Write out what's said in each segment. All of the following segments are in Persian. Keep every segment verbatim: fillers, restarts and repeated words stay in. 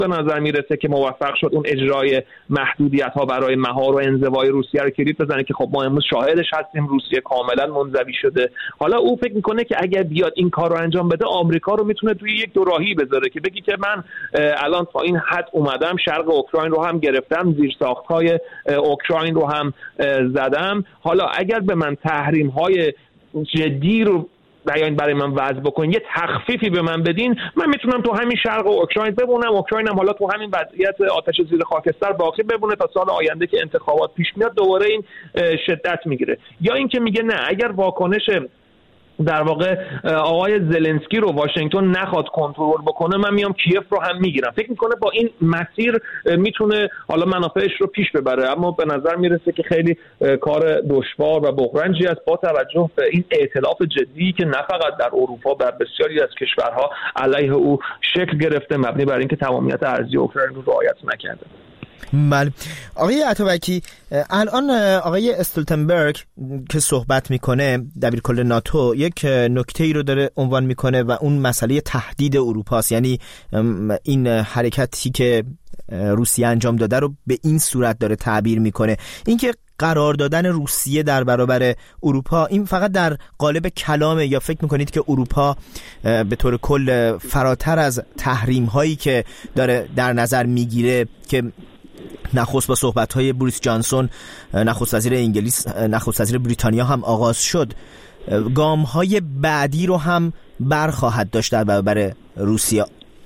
به نظر میرسه که موفق شد اون اجرای محدودیت ها برای مهار و انزوای روسیه رو کلید بزنه که خب ما امروز شاهدش هستیم، روسیه کاملا منزوی شده. حالا او فکر میکنه که اگر بیاد این کار رو انجام بده آمریکا رو میتونه توی یک دوراهی بذاره که بگی که من الان تا این حد اومدم، شرق اوکراین رو هم گرفتم، زیرساخت‌های اوکراین رو هم زدم، حالا اگر به من تحریم‌های جدی رو بیان برای من وضع بکنین، یه تخفیفی به من بدین، من میتونم تو همین شرق اوکراین بمونم، اوکراین هم حالا تو همین وضعیت آتش زیر خاکستر باقی بمونه تا سال آینده که انتخابات پیش میاد دوباره این شدت میگیره. یا اینکه میگه نه، اگر واکنش در واقع آقای زلنسکی رو واشنگتن نخواد کنترل بکنه، من میام کیف رو هم میگیرم. فکر میکنه با این مسیر میتونه حالا منافعش رو پیش ببره، اما به نظر میرسه که خیلی کار دشوار و بغرنجی است با توجه به این ائتلاف جدی که نه فقط در اروپا، در بسیاری از کشورها علیه او شکل گرفته، مبنی بر اینکه تمامیت ارضی اوکراین رو رعایت نکرده. بله آقای عطابکی، الان آقای استولتنبرگ که صحبت میکنه، دبیرکل ناتو، یک نکته ای رو داره عنوان میکنه و اون مسئله تهدید اروپاست. یعنی این حرکتی که روسیه انجام داده رو به این صورت داره تعبیر میکنه، اینکه قرار دادن روسیه در برابر اروپا این فقط در قالب کلامه، یا فکر میکنید که اروپا به طور کل فراتر از تحریم هایی که داره در نظر میگیره که نخست با صحبت‌های بوریس جانسون نخست وزیر انگلیس، نخست وزیر بریتانیا هم آغاز شد، گام‌های بعدی رو هم برخواهد داشت در برابر روسیه؟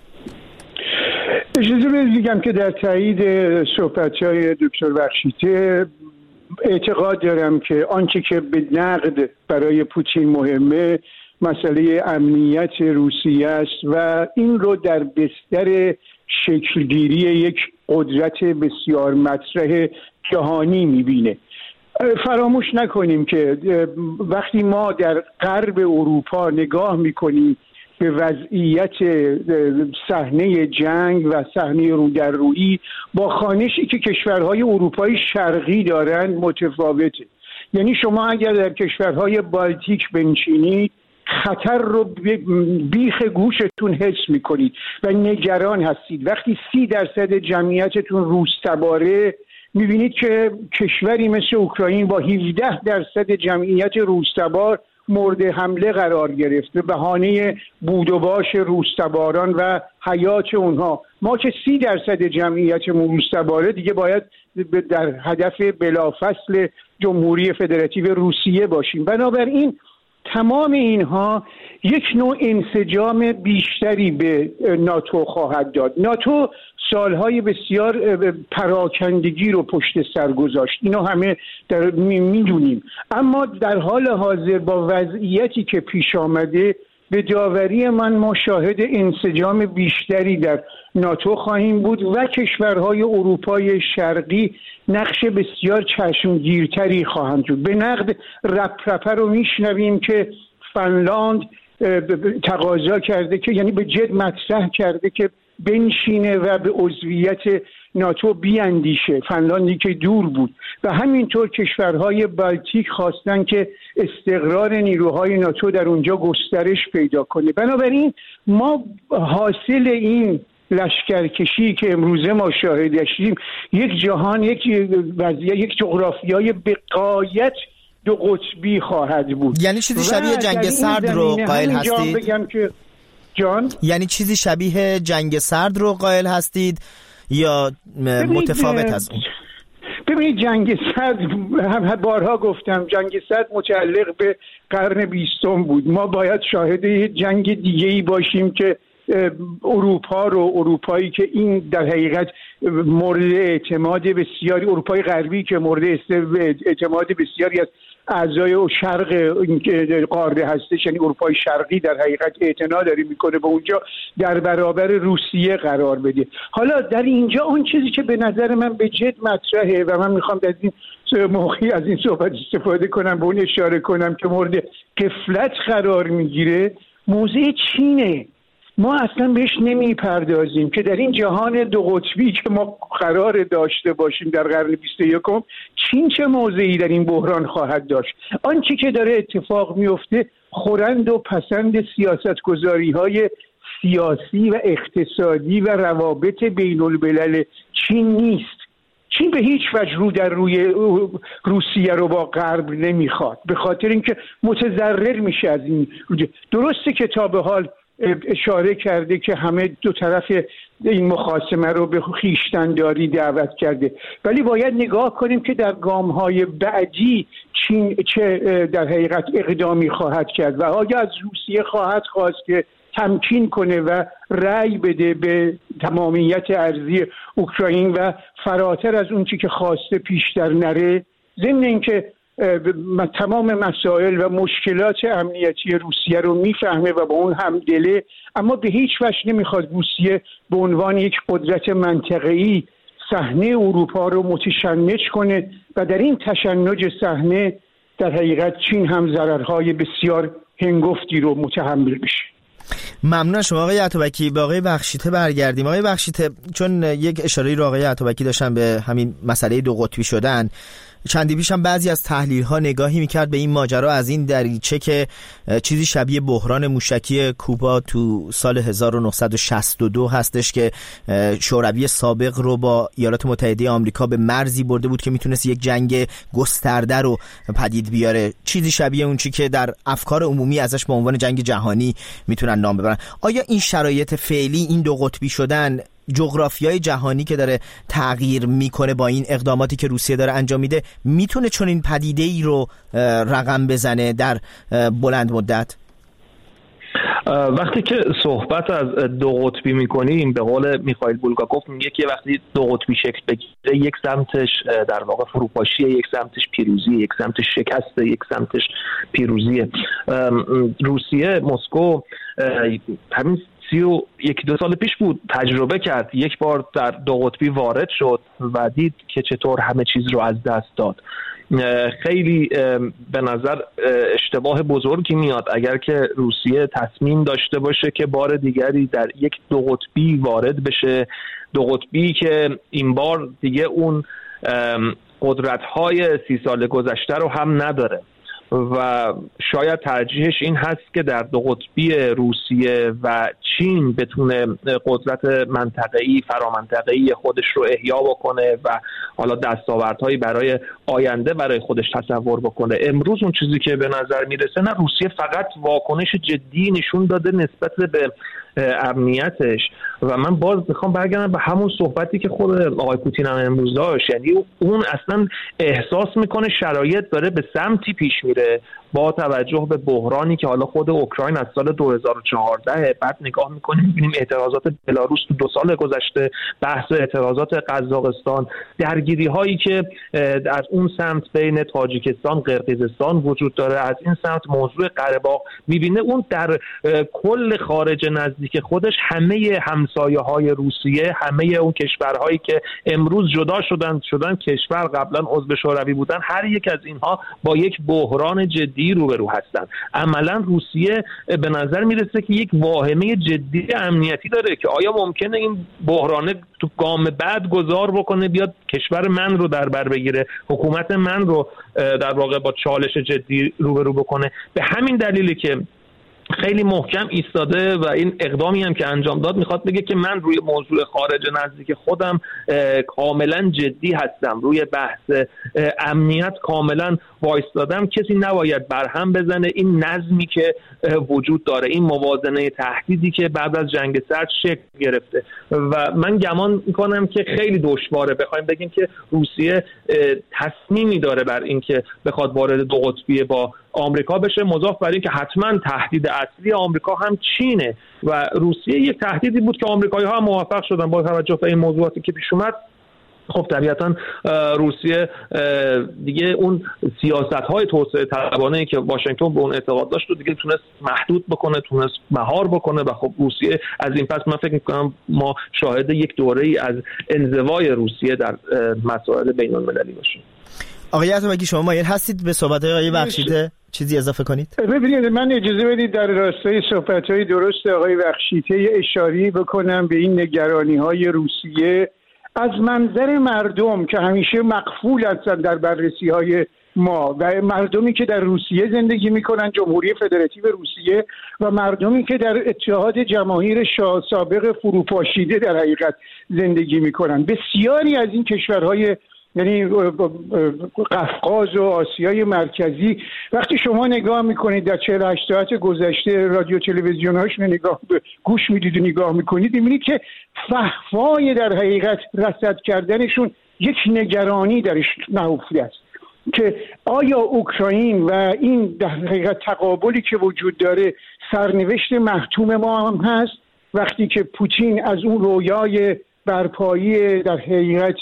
اجازه بدید بگم که در تایید صحبت‌های دکتر بخشیته اعتقاد دارم که آنچه که به نقد برای پوتین مهمه مسئله امنیت روسیه است و این رو در بستر شکلگیری یک قدرت بسیار مطرح جهانی میبینه. فراموش نکنیم که وقتی ما در غرب اروپا نگاه میکنیم به وضعیت صحنه جنگ و صحنه رو در رویی، با خوانشی که کشورهای اروپای شرقی دارن متفاوته. یعنی شما اگر در کشورهای بالتیک بنشینید خطر رو بیخ گوشتون حس میکنید و نگران هستید. وقتی سی درصد جمعیتتون روس تباره، میبینید که کشوری مثل اوکراین با هفده درصد جمعیت روس تبار مورد حمله قرار گرفت به بهانه بود و باش روس تباران و حیات اونها. ما که سی درصد جمعیتمون روس تباره، دیگه باید در هدف بلافصل جمهوری فدراتیو روسیه باشیم. بنابراین تمام اینها یک نوع انسجام بیشتری به ناتو خواهد داد. ناتو سالهای بسیار پراکندگی رو پشت سر گذاشت، اینو همه در میدونیم، اما در حال حاضر با وضعیتی که پیش آمده به داوری من ما شاهد انسجام بیشتری در ناتو خواهیم بود و کشورهای اروپای شرقی نقش بسیار چشمگیرتری خواهند بود. به نقد رپرپه رو میشنویم که فنلاند تقاضا کرده که، یعنی به جد مطرح کرده که بنشینه و به عضویت ناتو بیاندیشه، فنلاندی که دور بود، و همینطور کشورهای بالتیک خواستن که استقرار نیروهای ناتو در اونجا گسترش پیدا کنه. بنابراین ما حاصل این لشکرکشی که امروزه ما شاهدشیم یک جهان، یک وضعیت، یک جغرافیای به غایت دو قطبی خواهد بود. یعنی چیزی شبیه جنگ سرد رو قائل هستید؟ بگم که جان یعنی چیزی شبیه جنگ سرد رو قائل هستید یا متفاوت از اون؟ ببینید جنگ سرد، هم بارها گفتم، جنگ سرد متعلق به قرن بیستم بود. ما باید شاهد یه جنگ دیگه‌ای باشیم که اروپا رو، اروپایی که این در حقیقت مورد اعتماد بسیاری، اروپای غربی که مورد اعتماد بسیاری از اعضای شرق قاره هستش، یعنی اروپای شرقی در حقیقت اعتنا داره میکنه به اونجا، در برابر روسیه قرار بده. حالا در اینجا اون چیزی که به نظر من به جد مطرحه و من میخوام از این موقعی از این صحبت استفاده کنم، به اون اشاره کنم که مورد غفلت قرار میگیره، موضع چینه. ما اصلا بهش نمیپردازیم که در این جهان دو قطبی که ما قرار داشته باشیم در قرن بیست و یکم، چین چه موضعی در این بحران خواهد داشت؟ آنچه که داره اتفاق میفته خورند و پسند سیاستگذاری‌های سیاسی و اقتصادی و روابط بین الملل چین نیست. چین به هیچ وجه رو در روی روسیه رو با غرب نمیخواد، به خاطر اینکه متضرر میشه از این. درسته که تا به حال اشاره کرده که همه دو طرف این مخاصمه رو به خویشتنداری دعوت کرده، ولی باید نگاه کنیم که در گام‌های بعدی چین چه در حقیقت اقدامی خواهد کرد و آیا از روسیه خواهد خواست که تمکین کنه و رأی بده به تمامیت ارضی اوکراین و فراتر از اون چی که خواسته پیشتر نره، ضمن اینکه تمام مسائل و مشکلات امنیتی روسیه رو میفهمه و با اون همدله، اما به هیچ وجه نمیخواد روسیه به عنوان یک قدرت منطقه‌ای صحنه اروپا رو متشنج کنه و در این تشنج صحنه در حقیقت چین هم ضررهای بسیار هنگفتی رو متحمل بشه. ممنون شما آقای عطابکی. به آقای بخشیته برگردیم. آقای بخشیته، چون یک اشاره‌ای رو آقای عطابکی داشتن به همین مسئله دو قطبی شدن، چندی پیش هم بعضی از تحلیل ها نگاهی میکرد به این ماجرا از این دریچه که چیزی شبیه بحران موشکی کوبا تو سال هزار و نهصد و شصت و دو هستش که شوروی سابق رو با ایالات متحده آمریکا به مرزی برده بود که میتونست یک جنگ گسترده رو پدید بیاره، چیزی شبیه اون چی که در افکار عمومی ازش به عنوان جنگ جهانی میتونن نام ببرن. آیا این شرایط فعلی، این دو قطبی شدن، جغرافیای جهانی که داره تغییر میکنه با این اقداماتی که روسیه داره انجام میده، میتونه چون این پدیده ای رو رقم بزنه در بلند مدت؟ وقتی که صحبت از دو قطبی میکنیم، به قول میخائیل بولگاکوف میگه که وقتی دو قطبی شکل بگیره، یک سمتش در واقع فروپاشیه، یک سمتش پیروزی، یک سمتش شکسته، یک سمتش پیروزیه. روسیه، مسکو همین سی و یک دو سال پیش بود تجربه کرد، یک بار در دو قطبی وارد شد و دید که چطور همه چیز رو از دست داد. خیلی به نظر اشتباه بزرگی میاد اگر که روسیه تصمیم داشته باشه که بار دیگری در یک دو قطبی وارد بشه، دو قطبی که این بار دیگه اون قدرت‌های سی سال گذشته رو هم نداره و شاید ترجیحش این هست که در دو قطبی روسیه و چین بتونه قدرت منطقه‌ای، فرامنطقه‌ای خودش رو احیا بکنه و حالا دستاوردهایی برای آینده برای خودش تصور بکنه. امروز اون چیزی که به نظر میرسه، نه روسیه فقط واکنش جدی نشون داده نسبت به امنیتش و من باز میخوام برگردم به همون صحبتی که خود آقای پوتین هم امروز داشت، یعنی اون اصلا احساس میکنه شرایط داره به سمتی پیش میره با توجه به بحرانی که حالا خود اوکراین از سال دو هزار و چهارده، بعد نگاه میکنیم میبینیم اعتراضات بلاروس تو دو سال گذشته، بحث اعتراضات قزاقستان، درگیری هایی که از اون سمت بین تاجیکستان، قرقیزستان وجود داره، از این سمت موضوع قره باغ، میبینه اون در کل خارج نزدیک خودش همه همسایه های روسیه، همه اون کشورهایی که امروز جدا شدن شدن کشور قبلا عضو شوروی بودن، هر یک از اینها با یک بحران جدی روبرو هستن. عملا روسیه به نظر میرسه که یک واهمه جدی امنیتی داره که آیا ممکنه این بحران تو گام بعد گذار بکنه بیاد کشور من رو در بر بگیره، حکومت من رو در واقع با چالش جدی روبرو بکنه. به همین دلیلی که خیلی محکم ایستاده و این اقدامی هم که انجام داد میخواد بگه که من روی موضوع خارج نزدیک خودم کاملا جدی هستم، روی بحث امنیت کاملا وایستادم، کسی نباید برهم بزنه این نظمی که وجود داره، این موازنه تهدیدی که بعد از جنگ سرد شکل گرفته و من گمان میکنم که خیلی دشواره بخوایم بگیم که روسیه تصمیمی داره بر این که بخواد وارد دو قطبی با آمریکا بشه، مضاف بر این که حتما تهدید اصلی آمریکا هم چینه و روسیه یک تهدیدی بود که آمریکایی‌ها هم موفق شدن با توجه به این موضوعاتی که پیش اومد. خب طبیعتا روسیه دیگه اون سیاست‌های توسعه طلبانه‌ای که واشنگتن به اون اعتقاد داشت رو دیگه تونست محدود بکنه، تونست مهار بکنه و خب روسیه از این پس من فکر می‌کنم ما شاهد یک دوره‌ای از انزوای روسیه در مسائل بین‌المللی باشیم. آقای عطابکی شما مایل هستید به صحبت‌های آقای بخشیده چیزی اضافه کنید؟ ببینید من اجازه بدید در راستای صحبت‌های درست آقای بخشیده اشاره بکنم به این نگرانی‌های روسیه از منظر مردم که همیشه مغفول هستند در بررسی‌های ما و مردمی که در روسیه زندگی میکنن، جمهوری فدراتیو روسیه، و مردمی که در اتحاد جماهیر شاه سابق فروپاشیده در حقیقت زندگی میکنن. بسیاری از این کشورهای یعنی قفقاز و آسیای مرکزی وقتی شما نگاه میکنید در چهل و هشت ساعت گذشته رادیو تلویزیون‌هاش نگاه گوش میدید و نگاه میکنید، میبینید که فحوای در حقیقت رصد کردنشون یک نگرانی درش نهفته است که آیا اوکراین و این در حقیقت تقابلی که وجود داره سرنوشت محتوم ما هم هست وقتی که پوتین از اون رویای برپایی در حقیقت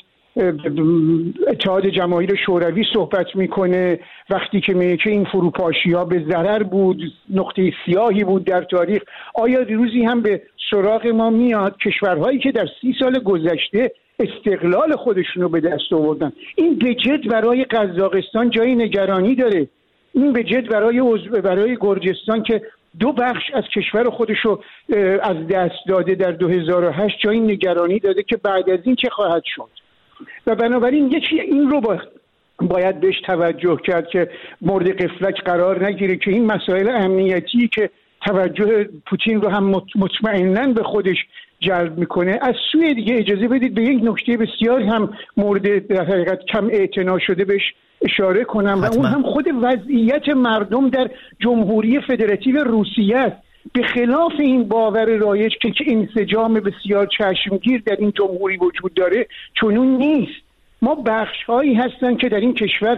اتحاد جماهیر شوروی صحبت میکنه، وقتی که میگه که این فروپاشی ها به ضرر بود، نقطه سیاهی بود در تاریخ. آیا روزی هم به سراغ ما میاد کشورهایی که در سی سال گذشته استقلال خودشونو به دست آوردن؟ این به جد برای قزاقستان جای نگرانی داره، این به جد برای برای گرجستان که دو بخش از کشور خودشو از دست داده در دو هزار و هشت جای نگرانی داده که بعد از این چه خواهد شد. و بنابراین یکی این رو با باید بهش توجه کرد که مورد غفلت قرار نگیره که این مسائل امنیتی که توجه پوتین رو هم مطمئناً به خودش جلب میکنه، از سوی دیگه اجازه بدید به یک نکته بسیار هم مورد در حقیقت کم اعتنا شده بهش اشاره کنم و اون هم خود وضعیت مردم در جمهوری فدراتیو روسیه است. به خلاف این باور رایج که انسجام بسیار چشمگیر در این جمهوری وجود داره، چنون نیست. ما بخش هایی هستن که در این کشور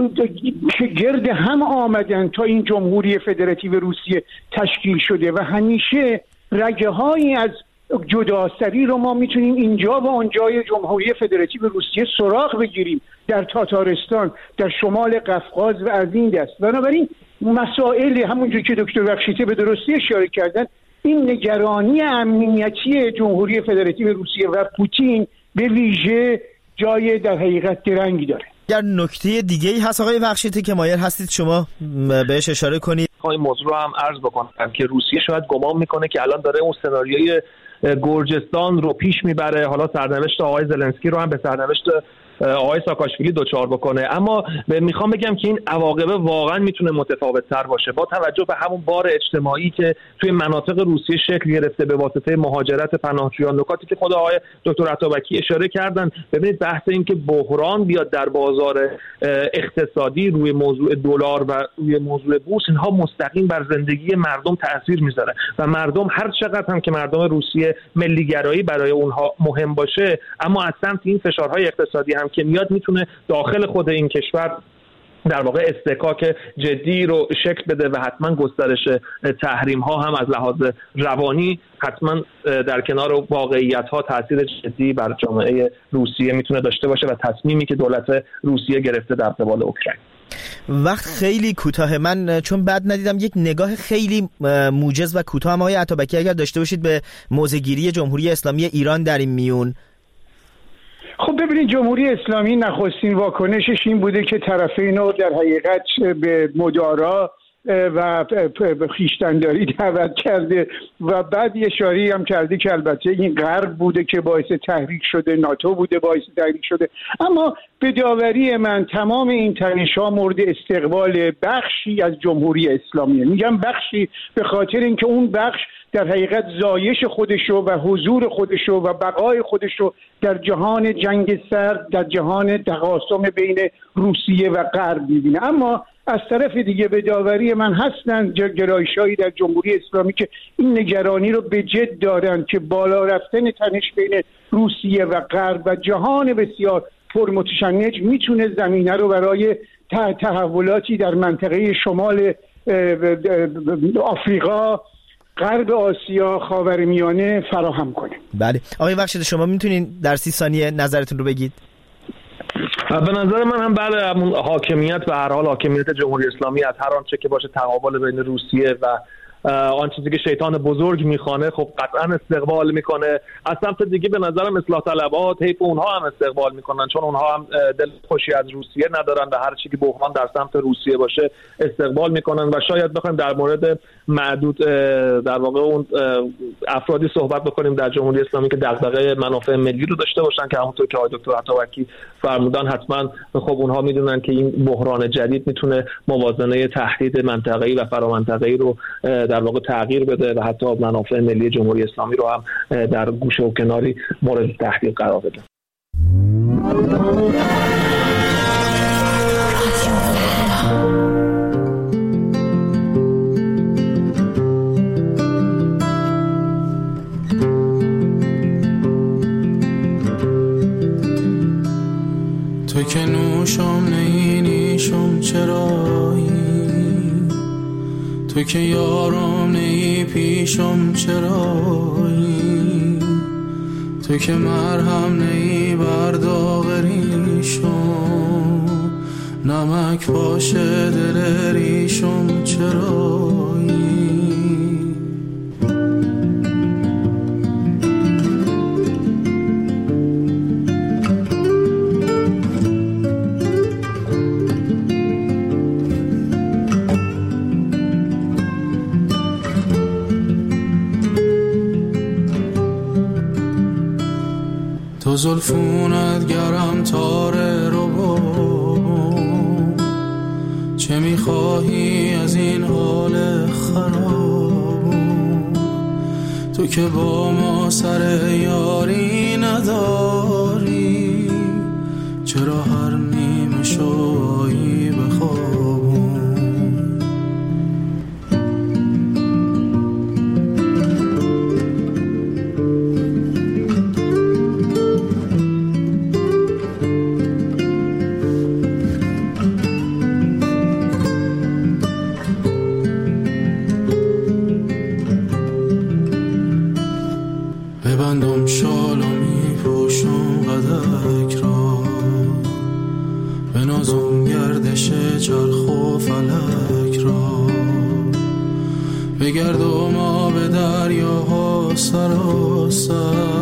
که گرد هم آمدن تا این جمهوری فدراتیو روسیه تشکیل شده و همیشه رگه هایی از جداسری رو ما میتونیم اینجا و آنجای جمهوری فدراتیو روسیه سراغ بگیریم، در تاتارستان، در شمال قفقاز و از این دست. بنابراین مسائل همونجوری که دکتر بخشیته به درستی اشاره کردن، این نگرانی امنیتی جمهوری فدراتیو روسیه و پوتین به ویژه جای در حقیقت درنگی داره. در نکته دیگه‌ای هست آقای بخشیته که مایل هستید شما بهش اشاره کنید؟ این موضوع رو هم عرض بکنم که روسیه شاید گمان میکنه که الان داره اون سناریوی گرجستان رو پیش میبره، حالا سرنوشت آقای زلنسکی رو هم به سرنوشت آقای ساکاشویلی دوچار بکنه. اما میخوام بگم که این عواقب واقعا میتونه متفاوت تر باشه با توجه به همون بار اجتماعی که توی مناطق روسیه شکل گرفته به واسطه مهاجرت پناهجویان، نکاتی که خود آقای دکتر عطابکی اشاره کردن. ببینید بحث این که بحران بیاد در بازار اقتصادی روی موضوع دلار و روی موضوع بورس، اینها مستقیم بر زندگی مردم تاثیر میذاره و مردم هر چقدر هم که مردم روسیه ملیگرایی برای اونها مهم باشه، اما از سمت این فشارهای اقتصادی هم که میاد میتونه داخل خود این کشور در واقع استحکاک جدی رو شکل بده و حتما گسترش تحریم ها هم از لحاظ روانی حتما در کنار واقعیت ها تاثیر جدی بر جامعه روسیه میتونه داشته باشه و تصمیمی که دولت روسیه گرفته در قبال اوکراین. وقت خیلی کوتاه، من چون بعد ندیدم یک نگاه خیلی موجز و کوتاه آقای عطابکی اگر داشته باشید به موضع‌گیری جمهوری اسلامی ایران در این میون. خب ببینید، جمهوری اسلامی نخستین واکنشش این بوده که طرفین رو در حقیقت به مدارا و خویشتنداری دعوت کرده و بعد یه اشاره‌ای هم کرده که البته این غرب بوده که باعث تحریک شده، ناتو بوده باعث تحریک شده. اما به داوری من تمام این تنش‌ها مورد استقبال بخشی از جمهوری اسلامیه. میگم بخشی به خاطر اینکه اون بخش در حقیقت زایش خودشو و حضور خودشو و بقای خودشو در جهان جنگ سرد، در جهان تقاسم بین روسیه و غرب می‌بینه. اما از طرف دیگه به داوری من هستن گرایش‌هایی در جمهوری اسلامی که این نگرانی رو به جد دارن که بالا رفتن تنش بین روسیه و غرب و جهان بسیار پرمتشنج میتونه زمینه رو برای تحولاتی در منطقه شمال آفریقا، غرب آسیا، خاورمیانه فراهم کنه. بله آقای بخشیده، شما میتونین در سی ثانیه نظرتون رو بگید؟ به نظر من هم بله، همون حاکمیت و هر حال حاکمیت جمهوری اسلامی از هر آنچه که باشه تقابل بین روسیه و آن چیزی که شیطان بزرگ میخوانه خب قطعا استقبال میکنه. از سمت دیگه به نظرم اصلاح طلبات حیف اونها هم استقبال میکنن، چون اونها هم دل خوشی از روسیه ندارن و هر چی که بحران در سمت روسیه باشه استقبال میکنن. و شاید بخوایم در مورد معدود در واقع اون افرادی صحبت بکنیم در جمهوری اسلامی که دغدغه منافع ملی رو داشته باشن که همونطور که آقای دکتر عطابکی فرمودن حتما خب اونها میدونن که این بحران جدید میتونه موازنه تهدید منطقه‌ای و فرامنطقه‌ای رو در واقع تغییر بده و حتی منافع ملی جمهوری اسلامی رو هم در گوشه و کناری مورد تهدید قرار بده. تو که نوشم نینیشم چرایی، تو که یارم نی پیشم چرایی، تو که مرهم نی برداغریشم، نمک باشه دل ریشم چرایی. تو زلفونت گرم تاره رو با، چه میخواهی از این حال خراب؟ تو که با ما سر یاری نداری، چرا هر نیمه شایی بخواب؟ ببندم شال و می پوشم قدک را، بنازم گردش چرخ و فلک را، بگردم آب دریاها سراسر،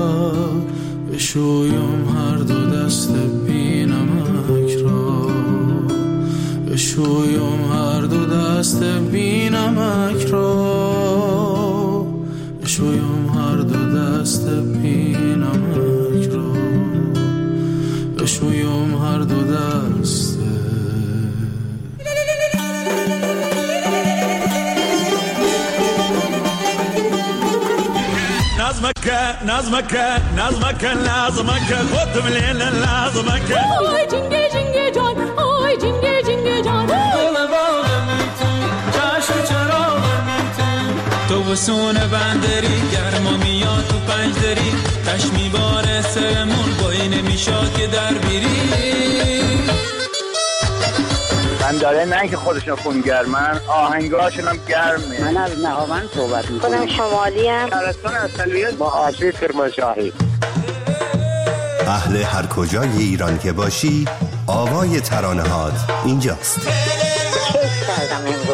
بشویم هر دو دست بی نمک را، بشویم هر دو دست بی نمک را، بشویم هر دو دست بی نمک را، بشویم هر دو دست. نظمك نظمك نظمك لازمك خد من الليل لازمك آی جنگه جنگه جان آی جنگه جنگه جان گل باغ چشم چراغ تو وسون بندری گرما میاد تو پنجدری، تش میباره سرمون بایی نمیشاد که در بیری. من داره نه که خودشون خونگرمن، آهنگاشون هم گرمه. من از نهاوند صحبت میکنم. خودم شمالی هم شهرستان اصلیت با آشوی کرمانشاهی. اهل هر کجای ایران که باشی آوای ترانه‌هات اینجاست. کیف کردم امروز.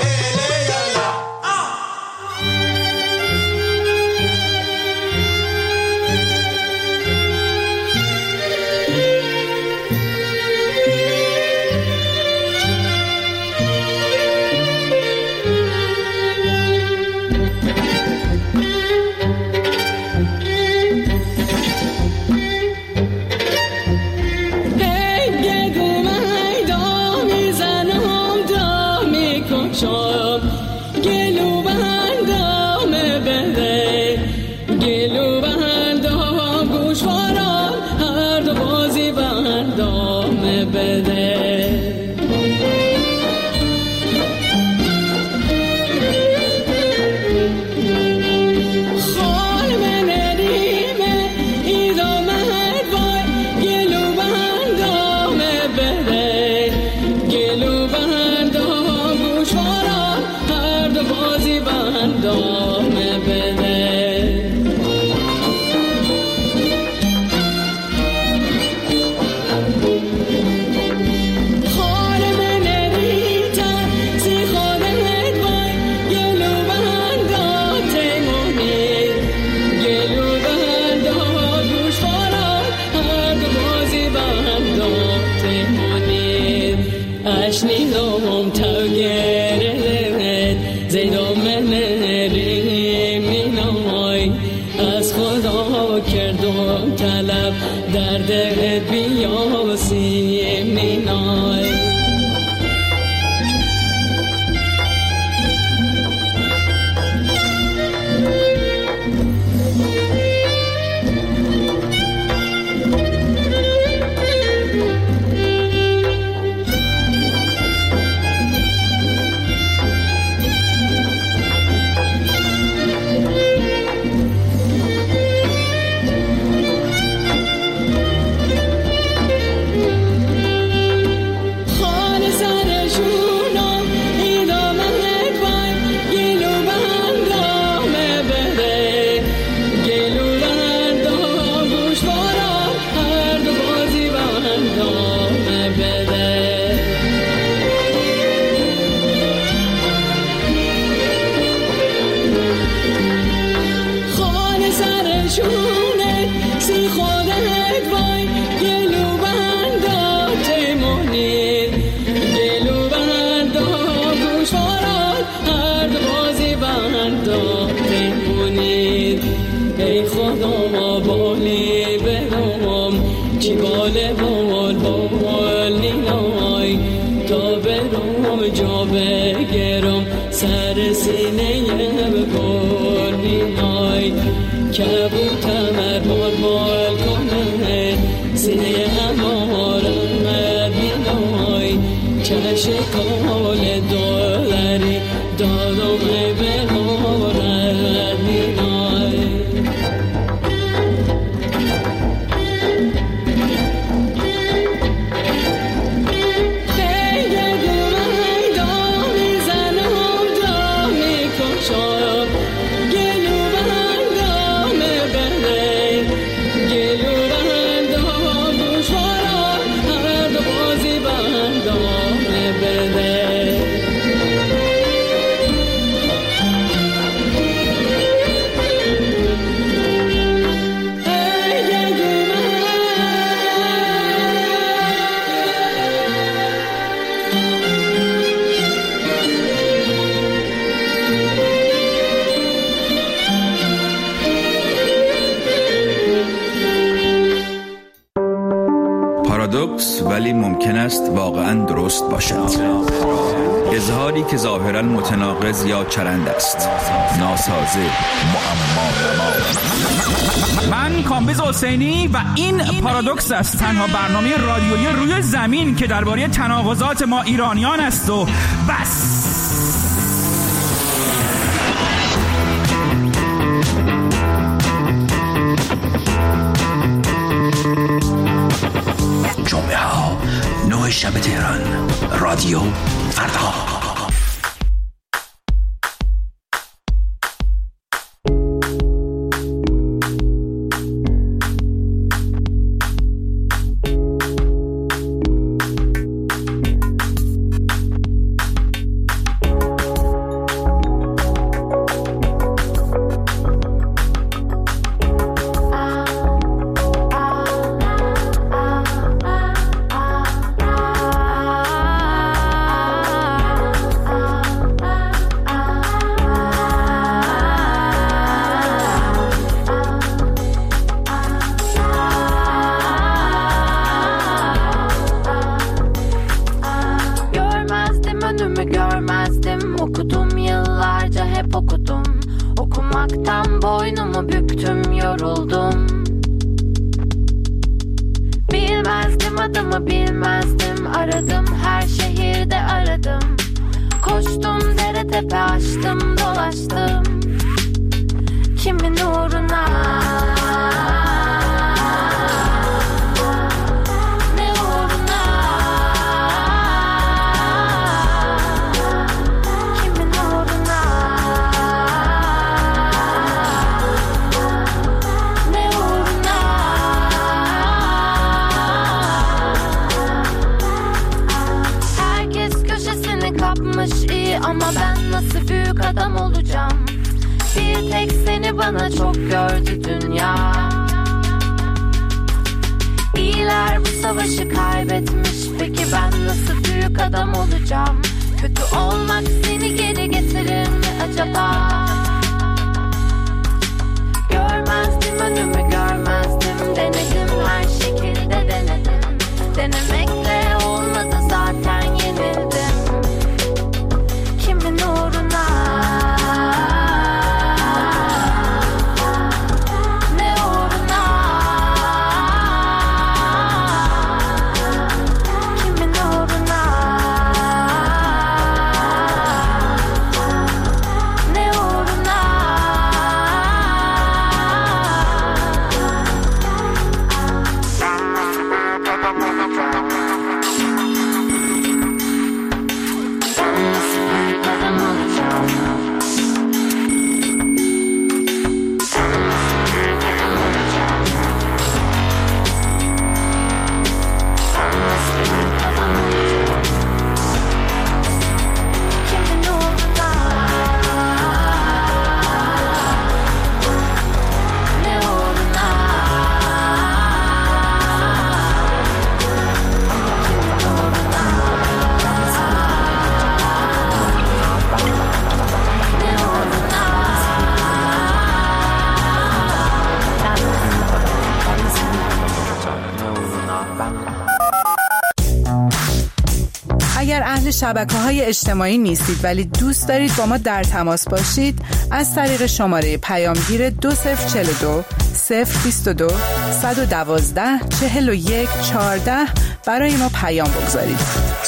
درد بیاسی مینای ولی ممکن است واقعاً درست باشد. اظهاری که ظاهراً متناقض یا چرند است، ناسازه، معما. من کامبیز حسینی و این پارادوکس است، تنها برنامه رادیویی روی زمین که درباره تناقضات ما ایرانیان است و بس. جمعه ها نه شب تهران، رادیو فردا. Ama ben nasıl büyük adam olacağım? Bir tek seni bana çok gördü dünya. İyiler bu savaşı kaybetmiş. Peki ben nasıl büyük adam olacağım? Kötü olmak seni geri getirir mi acaba? Görmezdim önümü görmezdim. Denedim her şekilde. اگر اهل شبکه‌های اجتماعی نیستید ولی دوست دارید با ما در تماس باشید، از طریق شماره پیامگیر دو صفر چهل و دو صفر بیست و دو صد و دوازده چهل و یک چهارده برای ما پیام بگذارید.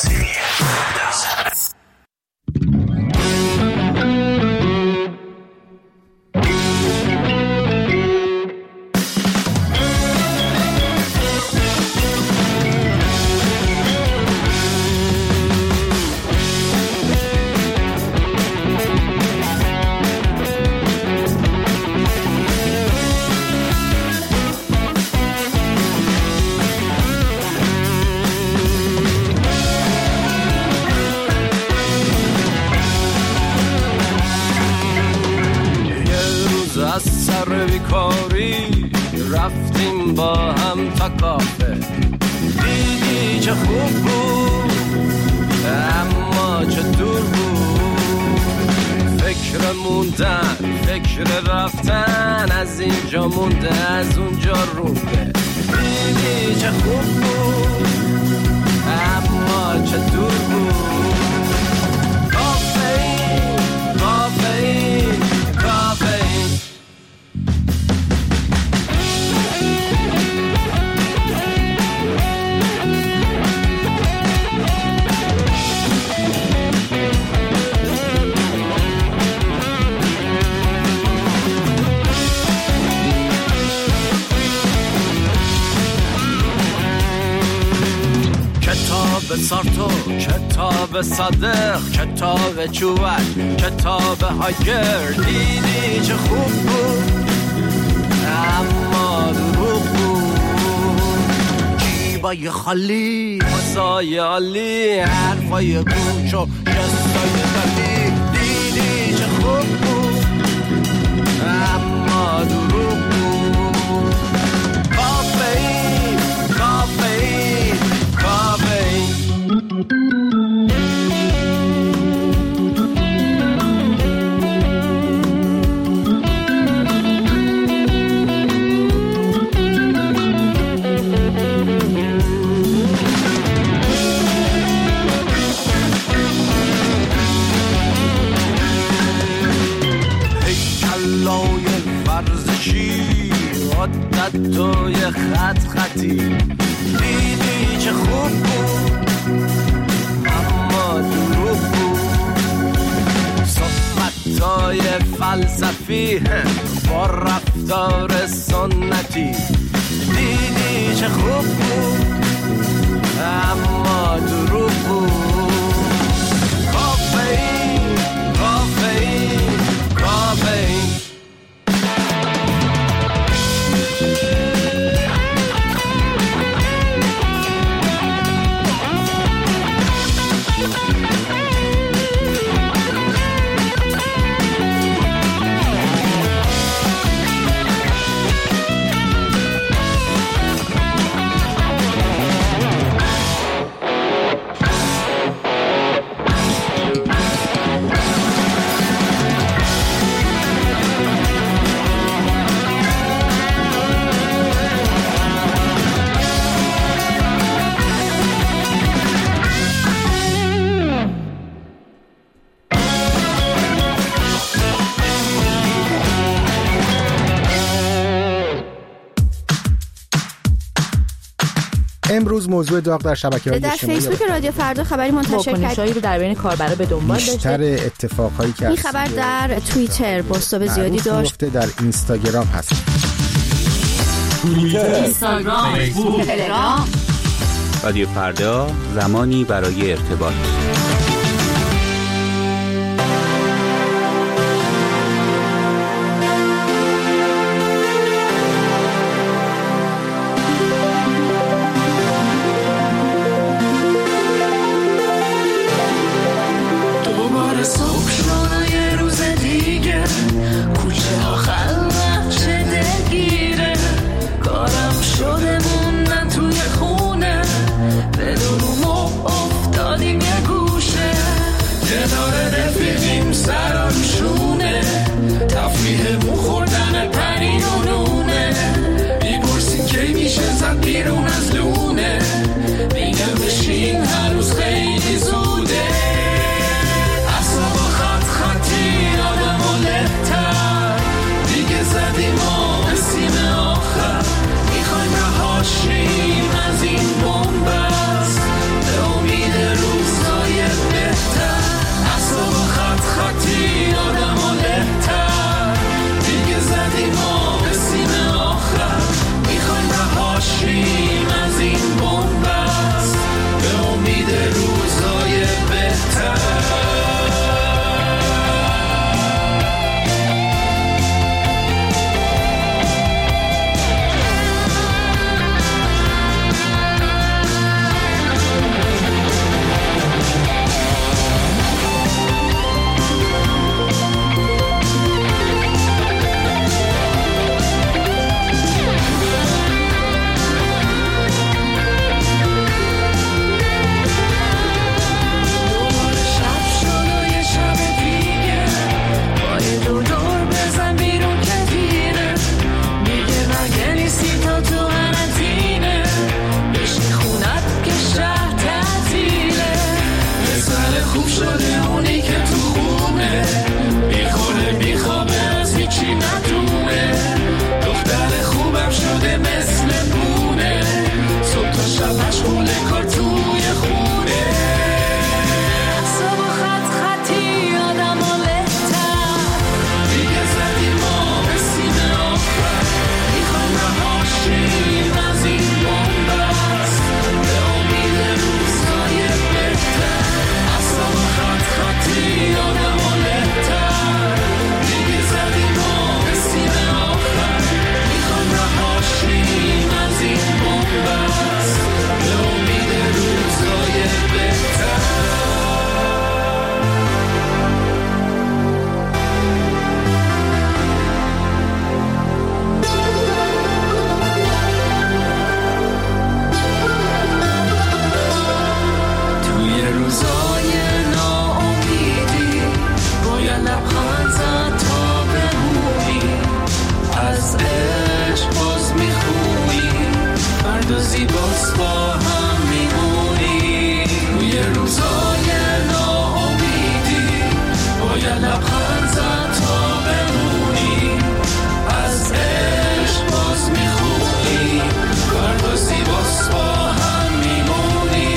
رفتیم با هم تا کافه، دیدی چه خوب بود اما چه دور بود، فکر موندن فکر رفتن، از اینجا مونده از اونجا رونده، دیدی چه خوب بود اما چه دور بود. کافئین کافئین کافئین کتاب سارتو، کتاب صادق، کتاب چوبک، کتاب هاگر، دیدی چه خوب بود اما دروغ بود، جیبای خالی واسای عالی، حرفای گوش و جستای دلی، دیدی چه خوب بود اما دروغ بود. کافئین کافئین کافئین هیکلای ورزشی عادت توی خط خطی، دیدی چه خوب بود اما دروغ بود، صحبتای فلسفی با رفتار سنتی، دیدی چه خوب بود اما دروغ بود. کافئین کافئین کافئین امروز موضوع داغ در شبکه‌های اجتماعی در فیسبوک رادیو فردا خبری منتشر کرد واکنشایی رو در بین کاربرا به دنبال داشته. بیشتر اتفاقایی که این خبر در توییتر پست‌های زیادی داشت، در اینستاگرام هست. توییتر، اینستاگرام، فیسبوک، تلگرام. رادیو فردا، زمانی برای ارتباط. شده موندن توی خونه بدون ما افتادیم یه گوشه زیباست با هم میمونی روی روزای ناامیدی باید لبخند زد تا بمونی از عشق باز میخونی فردا زیباست با هم میمونی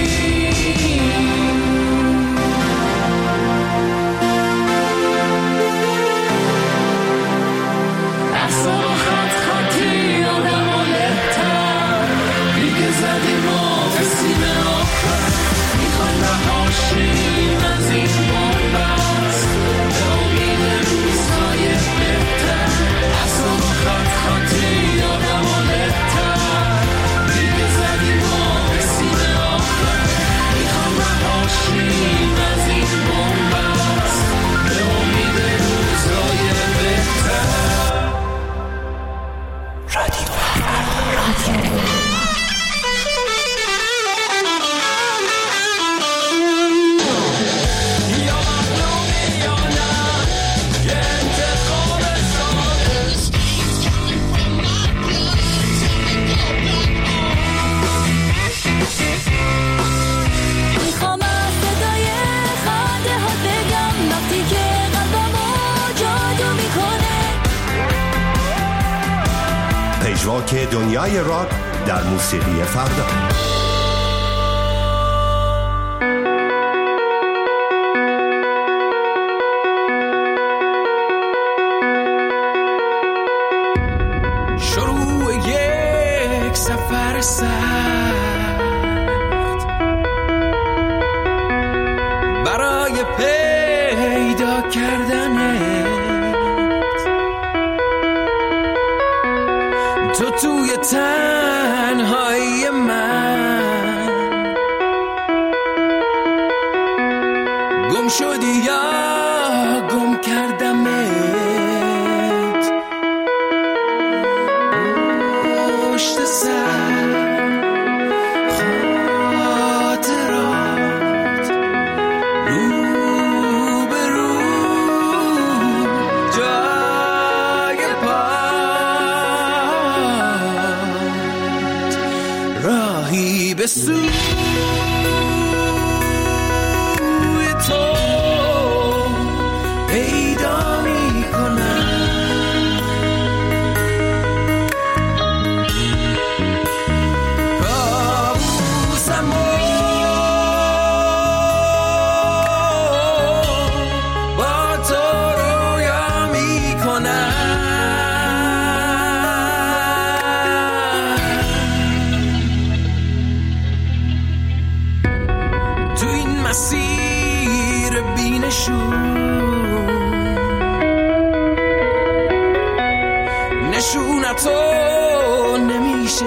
احسان و خط خطی آدم و لحتر دیگه زدیم ما به سیم آخر میخوای رهاشیم از این بنبست به امید روزهای بهتر احسان و خط خطی آدم و لحتر دیگه زدیم ما به سیم آخر میخوای رهاشیم از این بنبست به امید روزهای بهتر رادیو رادیو میخوام از صدای خنده ها بگم وقتی که قلبمو جادو میکنه پژواک دنیای راک در موسیقی فردا. شروع یک سفر سخت برای پیدا کردنت تو توی تنهایی من گم شدی یا گم کردمت پشت سر خاطرات رو به رو جای پات راهی به سوی تو پیدا می کنم با تو رویا می کنم تو این مسیر بینشون نشونتو نمیشه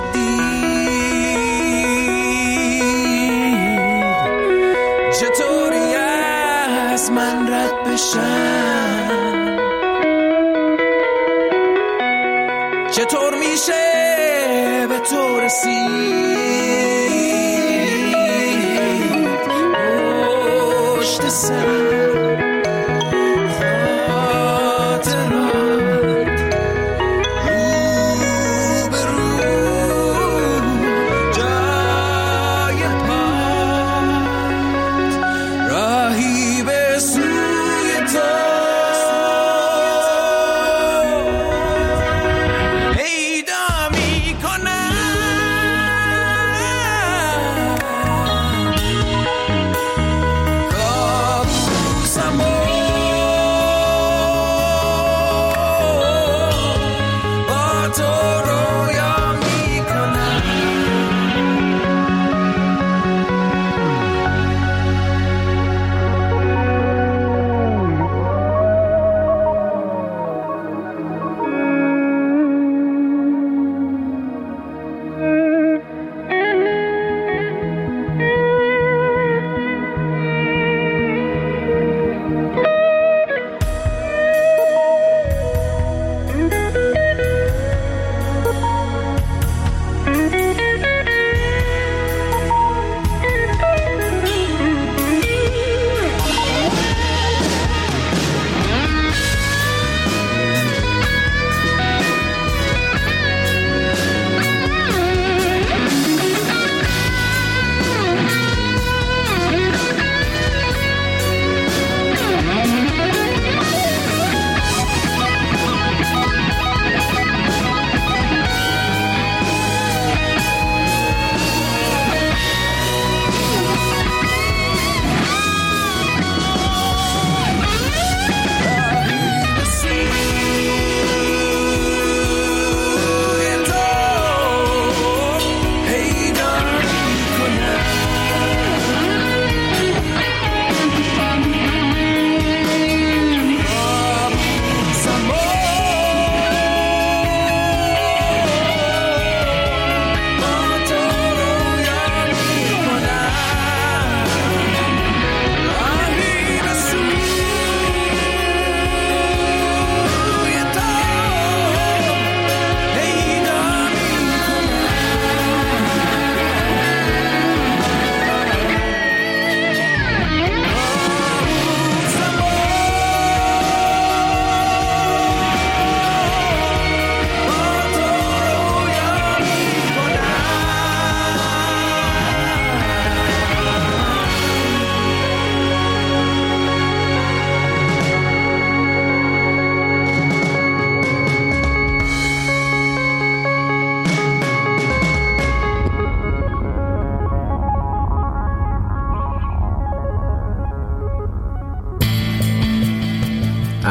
دید چطوری از من رد بشم چطور میشه به تو رسید پشت سر خاطرات رو به رو جای پات راهی به سوی تو پیدا می کنم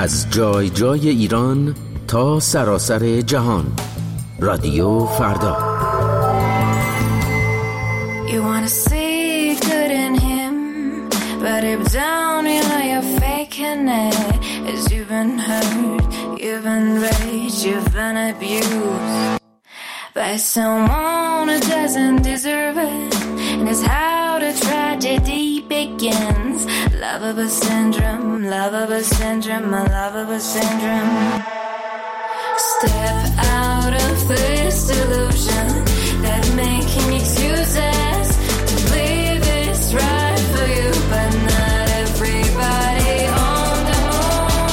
از جای جای ایران تا سراسر جهان. رادیو فردا. You wanna see good in him, but deep down you know you're faking it. As you've been hurt, you've been raped, you've been abused by someone who doesn't deserve it. And it's how the tragedy begins. Lovable syndrome, lovable syndrome, my lovable syndrome. Step out of this delusion that making excuses to believe it's right for you, but not everybody on the moon.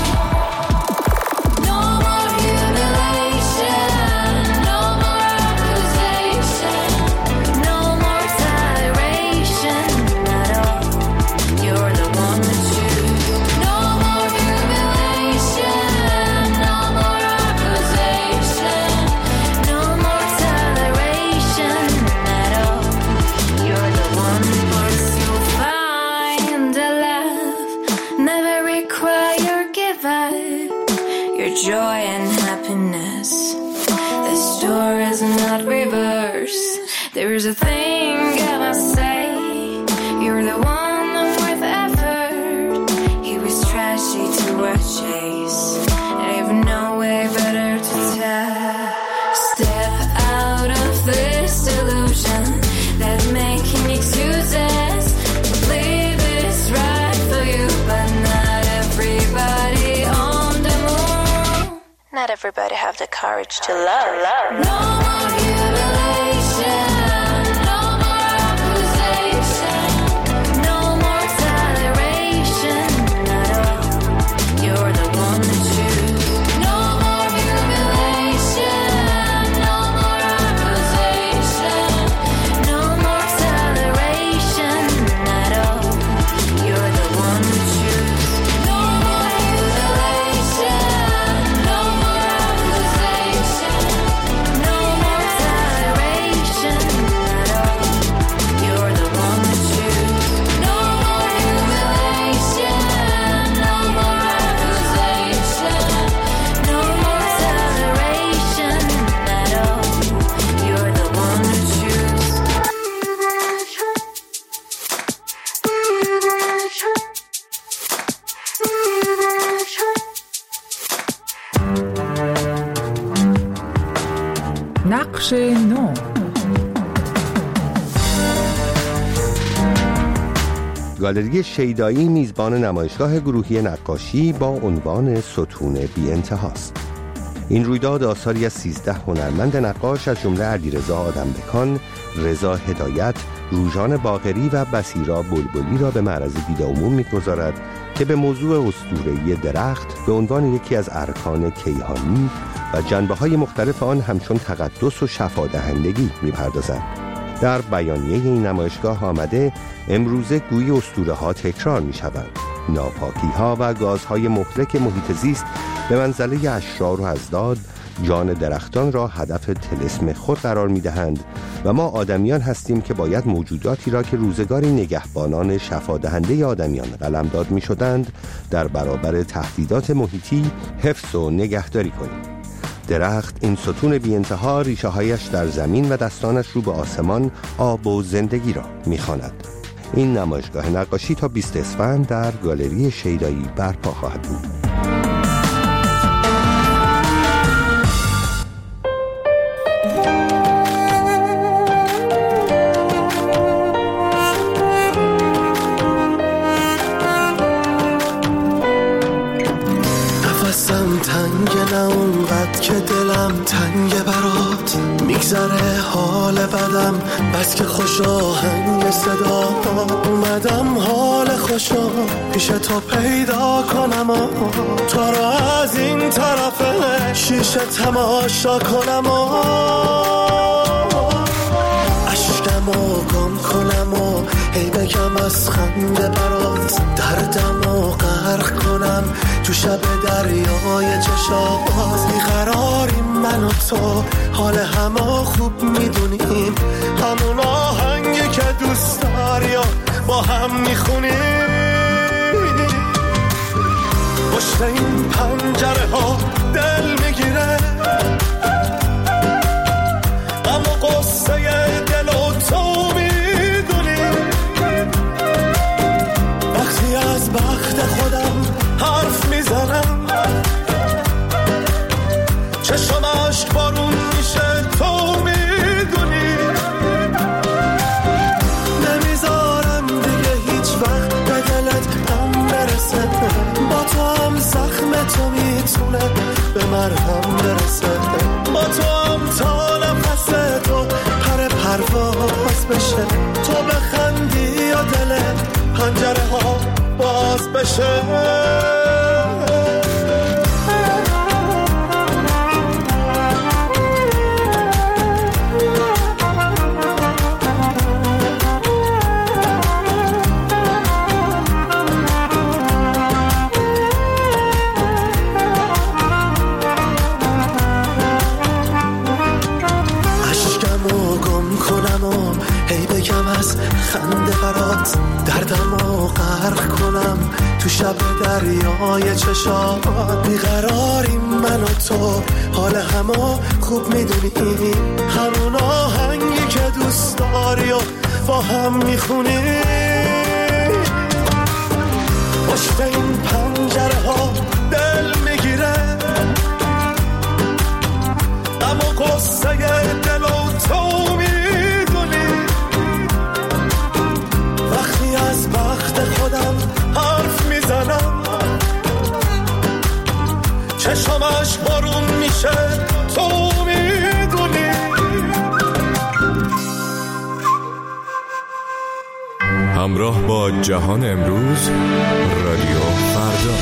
No more humiliation, no more accusation, no more toleration at all. You're the one to choose. No more humiliation, no more accusation, no more toleration at all. You're the one once you'll find a love never require give up your joy and happiness. The story is not reverse. There's a thing I must say. You're the one worth effort. He was trashy to a chase. I've no way better to tell. Step out of this delusion that making excuses to believe it's right for you, but not everybody on the moon. Not everybody have the courage to love. No more humiliation, no more accusation, no more toleration at all. You're the one to choose. No more humiliation, no more accusation, no more toleration at all. You're the one to choose. No more humiliation, no more accusation, no more toleration at all. You're the one to choose. No more humiliation, no more accusation, no more toleration at all. You're the one to choose. نقش نو. گالری شیدایی میزبان نمایشگاه گروهی نقاشی با عنوان ستون بی انتهاست. این رویداد آثاری از سیزده هنرمند نقاش از جمله علیرضا آدمبکان، رضا هدایت، روژان باقری و بصیرا بلبلی را به معرض دید عموم می‌گذارد که به موضوع اسطوره‌ای درخت به عنوان یکی از ارکان کیهانی و جنبه‌های مختلف آن همچون تقدس و شفادهندگی می‌پردازد. در بیانیه این نمایشگاه آمده امروزه گویی اسطوره‌ها تکرار می‌شوند. ناپاکی‌ها و گازهای مهلک محیط زیست به منزله اشرار و اضداد جان درختان را هدف طلسم خود قرار می‌دهند و ما آدمیان هستیم که باید موجوداتی را که روزگاری نگهبانان شفادهنده آدمیان قلمداد می‌شدند در برابر تهدیدات محیطی حفظ و نگهداری کنیم. درخت، این ستون بی انتها، ریشه‌هایش در زمین و دستانش رو به آسمان آب و زندگی را می‌خواند. این نمایشگاه نقاشی تا بیست اسفند در گالری شیدایی برپا خواهد بود. تنگ نه اونقدر که دلم تنگ برات میگذره حال بدم بس که خوش آهنگ صدا اومدم حال خوشا پیش تو پیدا کنم و تو را از این طرف شیشه تماشا کنم و عشقم و گم کنم و هی بگم از خنده برات دردم و غرق کنم تو شب دریای چشات. بیقراریم من و تو حال همه خوب میدونیم همون آهنگی که دوست داری و با هم میخونیم. پشت این پر پنجره ها دل میگیره، اما قصه دل و تو میدونی. وقتی از بخت خودم حرف میزنم، چشم عشق بارون میشه، تو میدونی. نمیذارم دیگه هیچ وقت به دلت هم برسه، با تو هم زخم تو میتونه به مرهم برسه، با تو هم تا نفس تو پر پرواز بشه، تو بخندی یا دلت پنجره ها باز بشه. خنده برات دردمو غرق کنم تو شب دریای چشات، بیقراریم من و تو، حال همو خوب میدونی، همون آهنگی که دوست داری و با هم میخونی. پشت این پنجره ها دل میگیره، اما قصه دل و تو میدونی. وقتی از بخت خودم حرف میزنم، چشمش بارون میشه، تو میدونی. همراه با جهان امروز، رادیو فردا.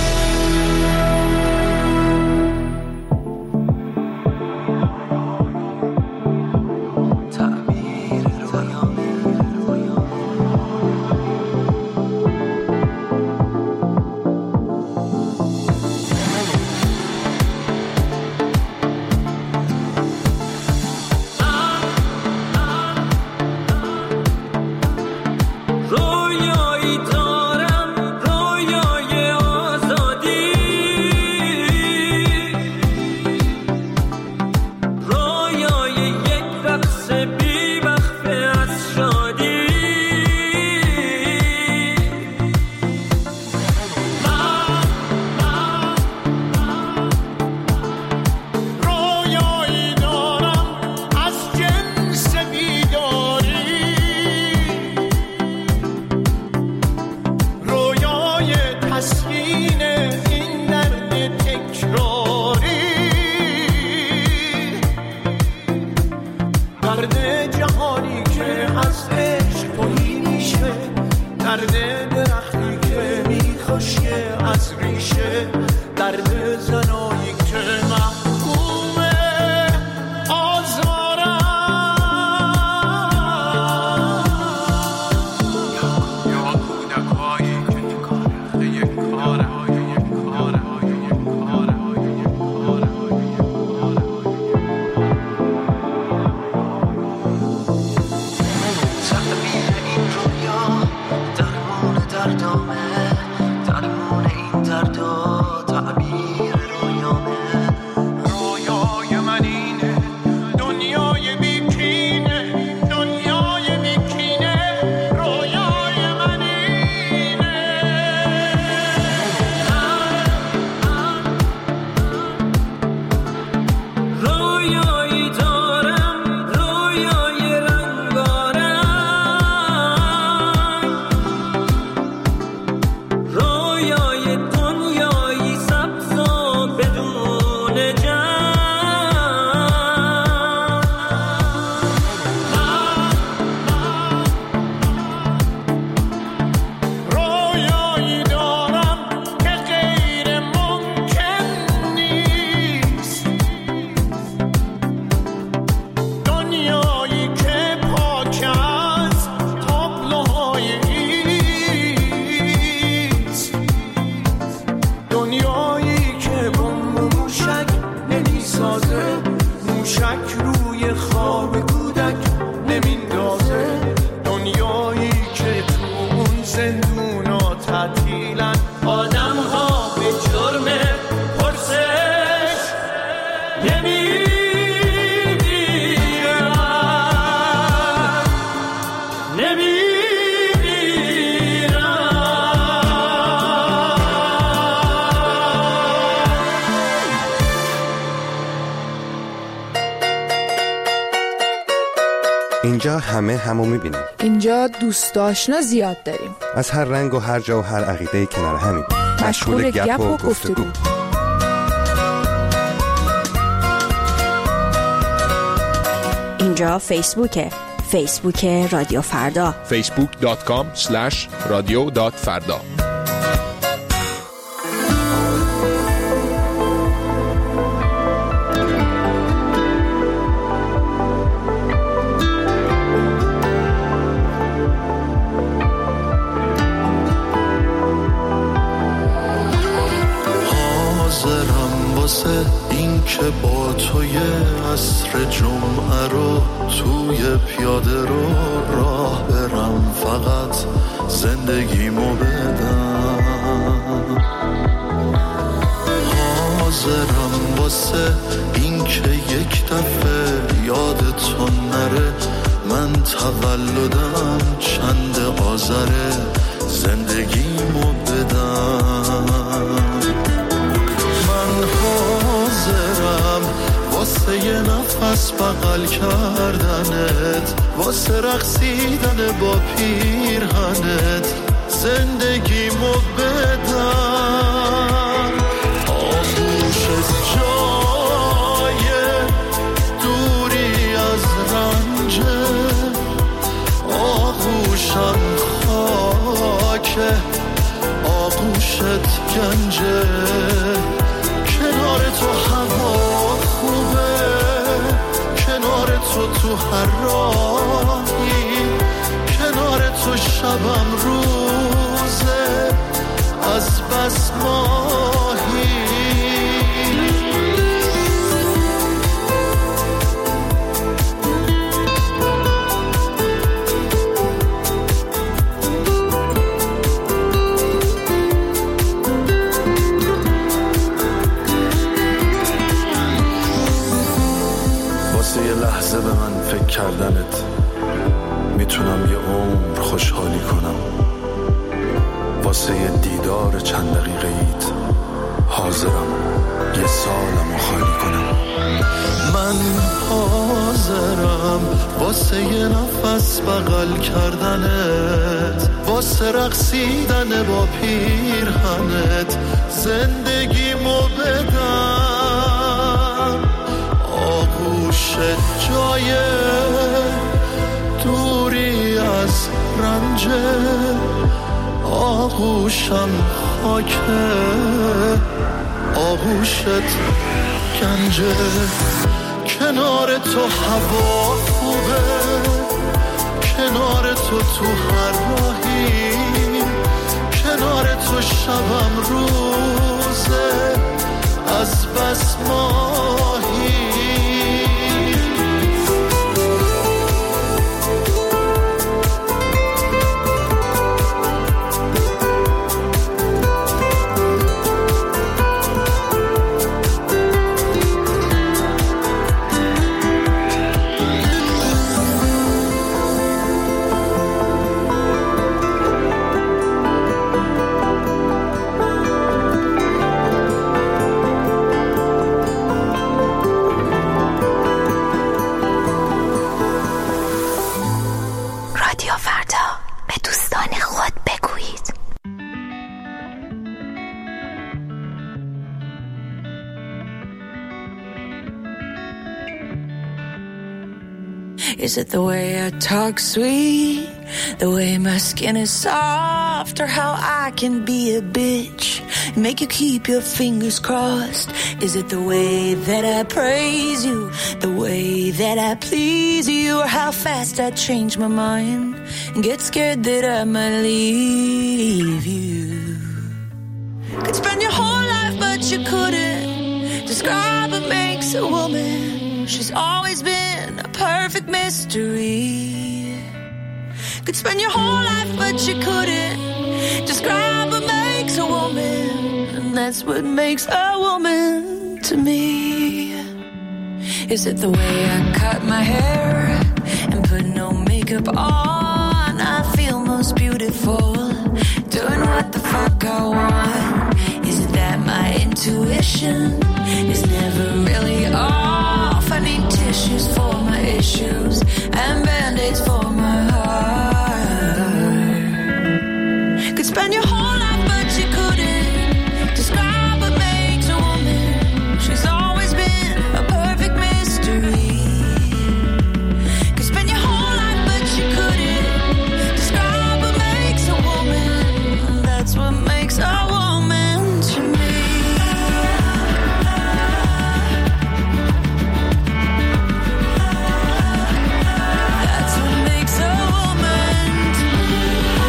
زندونا تعطیلن، آدم ها به جرم پرسه اینجا همه همو میبینیم. اینجا دوست آشنا زیاد داریم. از هر رنگ و هر جا و هر عقیده کنار همیم. مشغول گپ و گفتگو. اینجا فیسبوکه. فیسبوک رادیو فردا. فیسبوک دات کام اسلش رادیو دات فردا. این که با توی عصر جمعه رو توی پیاده رو راه برم، فقط زندگیمو بدم. حاضرم واسه این که یک دفعه یادتو نره من تولدم چند آذره، زندگیمو بدم. حاضرم واسه یه نفس بغل کردنت، واسه رقصیدن با پیرهنت، زندگیمو بدم. آغوشت جای دوری از رنجه، آغوشم خاکه، آغوشت گنجه. کنار تو هوا خوبه، کنار تو تو هر راهی، کنار تو شبم روزه از بس ماهی. یه لحظه به من فکر کردنت میتونم یه عمر خوشحالی کنم. واسه یه دیدار چند دقیقه ایت حاضرم یه سالمو خالی کنم. من حاضرم واسه یه نفس بغل کردنت، واسه رقصیدن با پیرهنت، زندگیمو بدم. آغوشت جای دوری از رنجه، آغوشم خاکه، آغوشت گنجه. کنار تو هوا خوبه، کنار تو تو هر راهی، کنار تو شبم روزه از بس ماهی. Is it the way I talk sweet, the way my skin is soft, or how I can be a bitch and make you keep your fingers crossed? Is it the way that I praise you, the way that I please you, or how fast I change my mind and get scared that I might leave you? Could spend your whole life but you couldn't describe what makes a woman. She's always been a perfect mystery. Could spend your whole life but you couldn't describe what makes a woman. And that's what makes a woman to me. Is it the way I cut my hair and put no makeup on? I feel most beautiful doing what the fuck I want. Is it that my intuition is never really off? I need tissues for my issues and band-aids for my heart. Could spend your whole life but you couldn't describe what makes a woman. She's always been a perfect mystery. Could spend your whole life but you couldn't describe what makes a woman. That's what makes a woman to me. That's what makes a woman to me.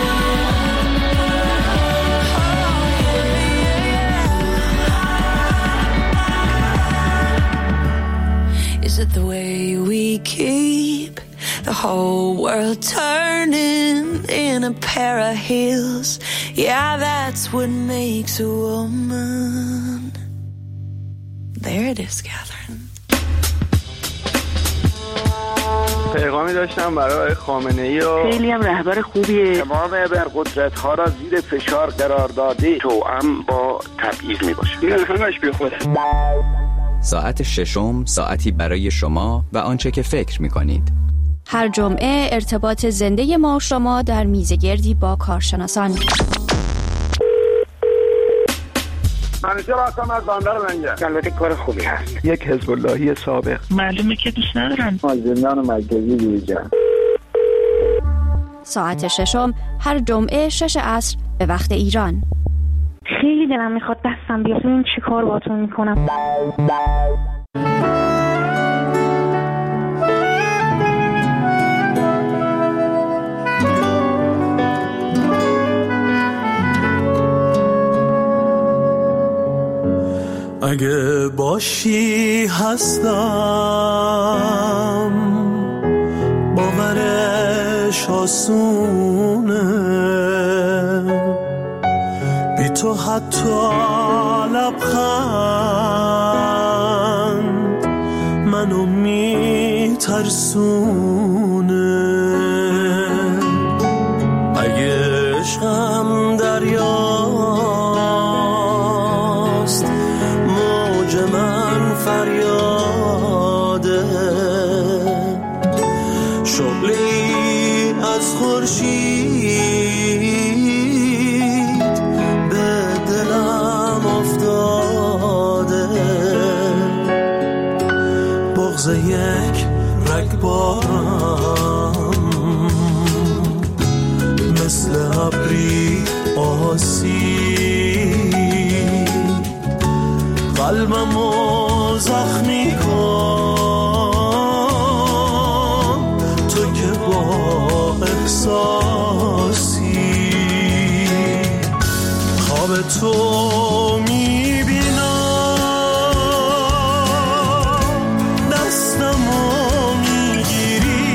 Oh, yeah. Is it the way we keep the whole world turning in a pair of heels? Yeah, that's what makes a woman. There it is, Catherine. پیغامی داشتم برای خامنه ای و خیلی هم رهبر خوبیه. تمام ابرقدرت ها را زیر فشار قرار داده توأم با تبعیض می باشه. این همش بی خوده. ساعت ششم ساعتی برای شما و آنچه که فکر می کنید. هر جمعه ارتباط زنده ما و شما در میزگردی با کارشناسان. منیجر هستم از بندر منجر. البته کار خوبی هست. یک حزب اللهی سابق. معلومه که دوست ندارم. از زندان مرکزی بیرون. ساعت ششم هر جمعه شش عصر به وقت ایران. خیلی دلم میخواد دستم بیاد. این چی کار باهاتون میکنم؟ اگه باشی هستم باورش آسونه بی تو حتی لبخند منو میترسونه اگه عشقم دریاست موج من فریاده شعله‌ای از خورشید به دلم افتاده بغض یک رگبارم مثل ابری آسید قلبمو زخمی کن تو که با احساسی خواب تو میبینم دستمو میگیری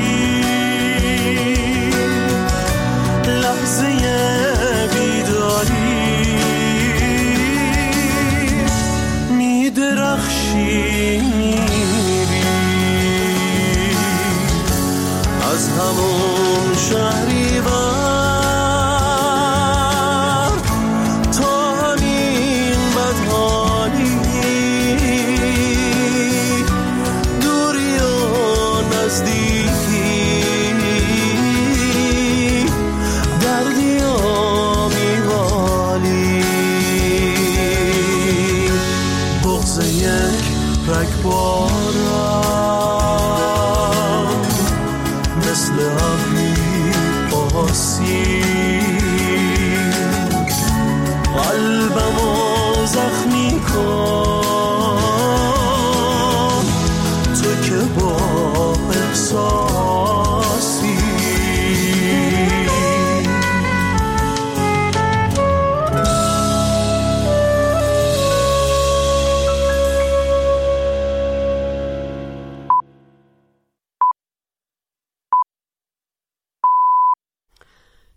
لحظه بیداری میدرخشی میری از همون شهریور تا همین بدحالی دوری و نزدیکی دردی و میوالی بغض یک رگبارم مثل ابری آسید قلبمو زخمی کن